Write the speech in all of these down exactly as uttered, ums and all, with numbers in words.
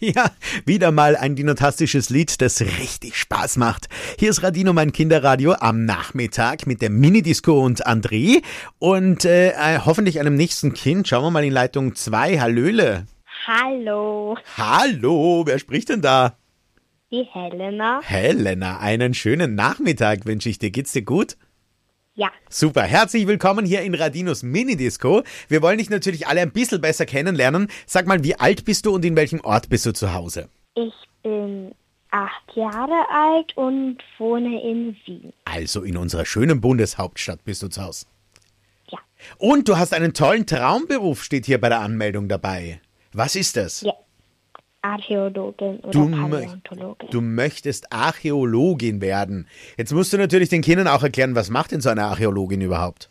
Ja, wieder mal ein dinotastisches Lied, das richtig Spaß macht. Hier ist Radino, mein Kinderradio, am Nachmittag mit der Minidisco und André und äh, hoffentlich einem nächsten Kind. Schauen wir mal in Leitung zwei. Hallöle. Hallo. Hallo, wer spricht denn da? Die Helena. Helena, einen schönen Nachmittag wünsche ich dir. Geht's dir gut? Ja. Super, herzlich willkommen hier in Radinos Minidisco. Wir wollen dich natürlich alle ein bisschen besser kennenlernen. Sag mal, wie alt bist du und in welchem Ort bist du zu Hause? Ich bin acht Jahre alt und wohne in Wien. Also in unserer schönen Bundeshauptstadt bist du zu Hause. Ja. Und du hast einen tollen Traumberuf, steht hier bei der Anmeldung dabei. Was ist das? Ja. Archäologin oder Du, Paläontologin. du möchtest Archäologin werden. Jetzt musst du natürlich den Kindern auch erklären, was macht denn so eine Archäologin überhaupt?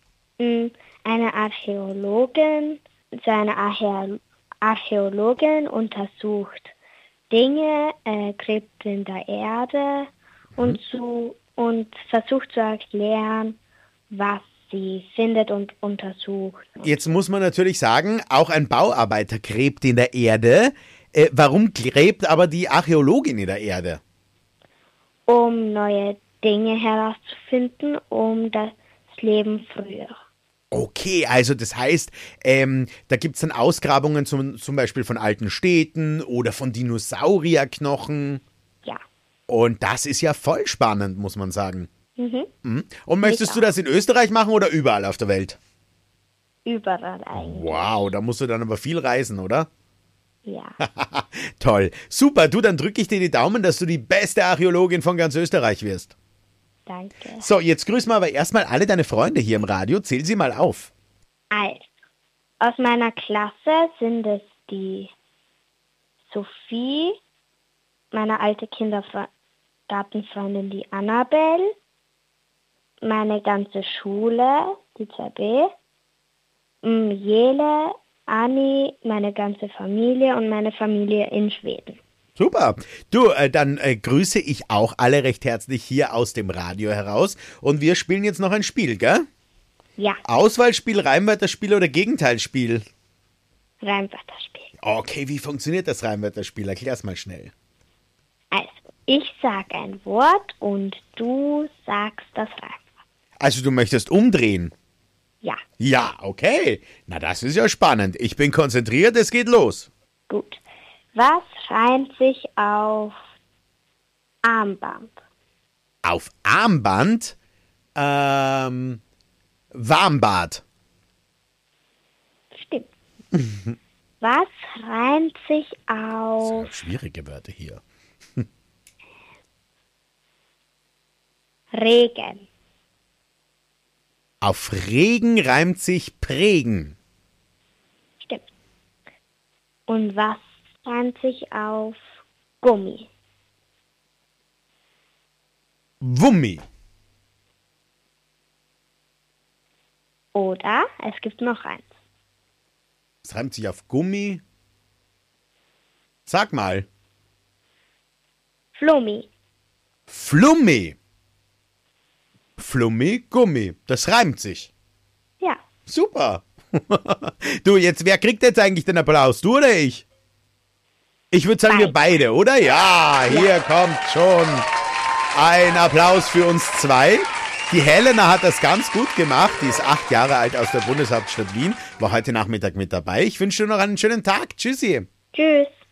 Eine Archäologin, so eine Archä- Archäologin untersucht Dinge, äh, gräbt in der Erde und, zu, und versucht zu erklären, was sie findet und untersucht. Jetzt muss man natürlich sagen, auch ein Bauarbeiter gräbt in der Erde. Äh, warum gräbt aber die Archäologin in der Erde? Um neue Dinge herauszufinden, um das Leben früher. Okay, also das heißt, ähm, da gibt es dann Ausgrabungen zum, zum Beispiel von alten Städten oder von Dinosaurierknochen. Ja. Und das ist ja voll spannend, muss man sagen. Mhm. Mhm. Und möchtest Ich du das in Österreich machen oder überall auf der Welt? Überall eigentlich. Wow, da musst du dann aber viel reisen, oder? Ja. Toll. Super, du, dann drücke ich dir die Daumen, dass du die beste Archäologin von ganz Österreich wirst. Danke. So, jetzt grüßen wir aber erstmal alle deine Freunde hier im Radio. Zähl sie mal auf. Also, aus meiner Klasse sind es die Sophie, meine alte Kindergartenfreundin, die Annabelle, meine ganze Schule, die zwei B, m, Jele, Anni, meine ganze Familie und meine Familie in Schweden. Super. Du, äh, dann äh, grüße ich auch alle recht herzlich hier aus dem Radio heraus. Und wir spielen jetzt noch ein Spiel, gell? Ja, Auswahlspiel, Reimwörterspiel oder Gegenteilsspiel? Reimwörterspiel. Okay, wie funktioniert das Reimwörterspiel? Erklär's mal schnell. Also, ich sage ein Wort und du sagst das Reimwort. Also du möchtest umdrehen? Ja, Ja, okay. Na, das ist ja spannend. Ich bin konzentriert, es geht los. gut. Was reimt sich auf Armband? Auf Armband, ähm, Warmbad. Stimmt. Was reimt sich auf Das sind schwierige Wörter hier. Regen? Auf Regen reimt sich prägen. Stimmt. Und was reimt sich auf Gummi? Wummi. Oder es gibt noch eins. Es reimt sich auf Gummi. Sag mal. Flummi. Flummi. Flummi, Gummi. Das reimt sich. Ja, Super. Du, jetzt, wer kriegt jetzt eigentlich den Applaus? Du oder ich? Ich würde sagen, wir beide, oder? Ja, hier kommt schon ein Applaus für uns zwei. Die Helena hat das ganz gut gemacht. Die ist acht Jahre alt aus der Bundeshauptstadt Wien. War heute Nachmittag mit dabei. Ich wünsche dir noch einen schönen Tag. Tschüssi. tschüss.